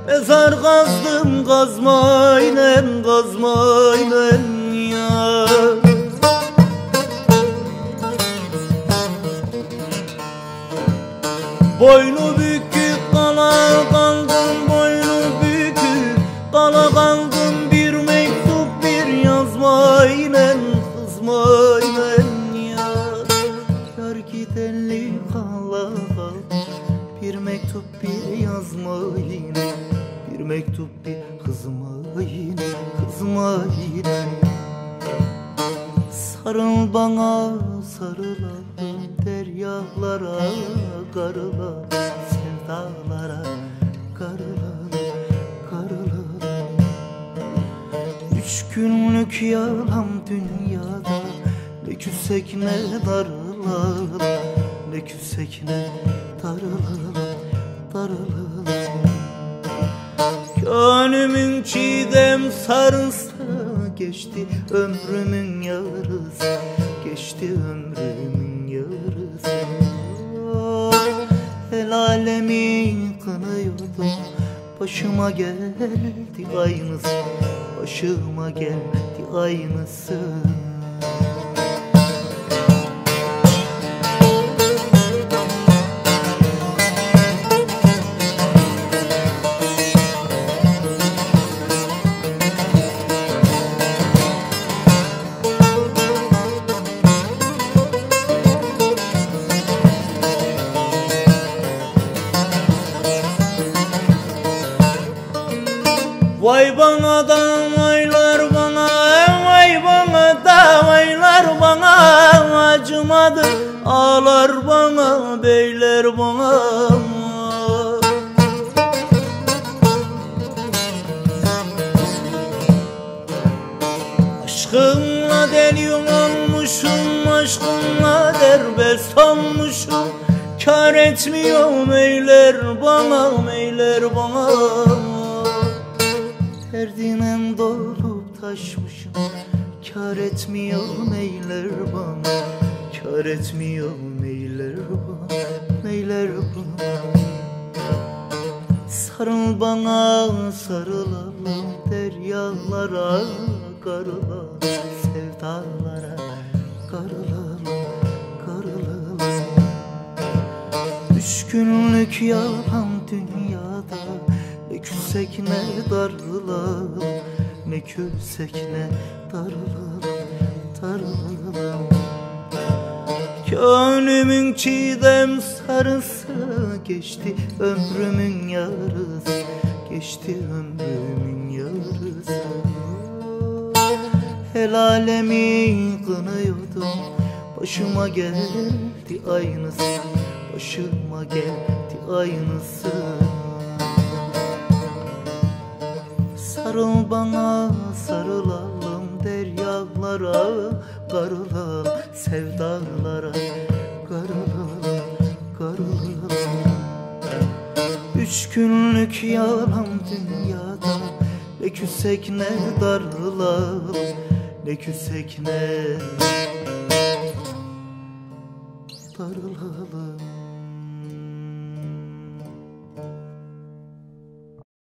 Mezar kazdım kazmayla kazmayla ya. Boynu bükük kala kaldım, boynu bükük kala kaldım. Bir mektup bir yazmayla kızmayla ya. Yar gidenli kala kaldım, bir mektup bir yazmayla. Bir mektup bir kızmayla kızmayla. Sarıl bana sarılalım, deryalara karılalım, sevdalara karılalım, karılalım. 3 günlük yalan dünyada, ne küsek ne darılalım, ne küsek ne darılalım, darılalım. Gönlümün çiğdem sarısı, geçti ömrümün yarısı, geçti ömrümün yarısı. El alemi kınıyordum, başıma geldi aynısı, başıma geldi aynısı. Vay bana da vaylar bana, vay bana da vaylar bana. Acımadı ağlar bana, beyler bana. Aşkımla deli olmuşum, aşkımla derbest olmuşum. Kâr etmiyor meyler bana, meyler bana. Derdine dolup taşmışım, kâr etmiyor meyler bana, kâr etmiyor meyler bana, meyler bana. Sarıl bana sarılalım, deryalara karılalım, sevdalara karılalım, karılalım. 3 günlük yalan dünyada, ne küsek ne darılalım, ne küsek ne darılalım, darılalım. Gönlümün çiğdem sarısı, geçti ömrümün yarısı, geçti ömrümün yarısı. El alemi kınıyordum, başıma geldi aynısı, başıma geldi aynısı. Sarıl bana sarılalım, deryalara karılalım, sevdalara karılalım, karılalım. 3 günlük yalan dünyada, ne küsek ne darılalım, ne küsek ne darılalım.